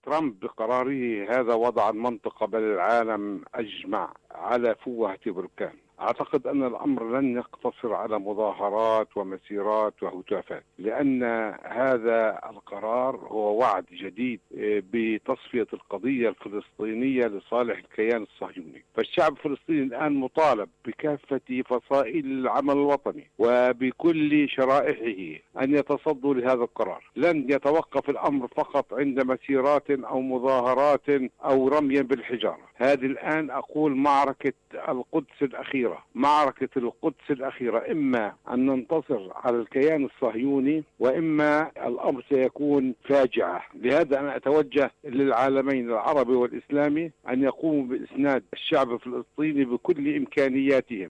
ترامب بقراره هذا وضع المنطقة بل العالم أجمع على فوهة بركان. أعتقد أن الأمر لن يقتصر على مظاهرات ومسيرات وهتافات، لأن هذا القرار هو وعد جديد بتصفية القضية الفلسطينية لصالح الكيان الصهيوني. فالشعب الفلسطيني الآن مطالب بكافة فصائل العمل الوطني وبكل شرائحه أن يتصدوا لهذا القرار. لن يتوقف الأمر فقط عند مسيرات أو مظاهرات أو رمي بالحجارة. هذه الآن أقول معركة القدس الأخيرة، معركة القدس الأخيرة، إما أن ننتصر على الكيان الصهيوني وإما الأمر سيكون فاجعة. لهذا أنا أتوجه للعالمين العربي والإسلامي أن يقوموا بإسناد الشعب الفلسطيني بكل إمكانياتهم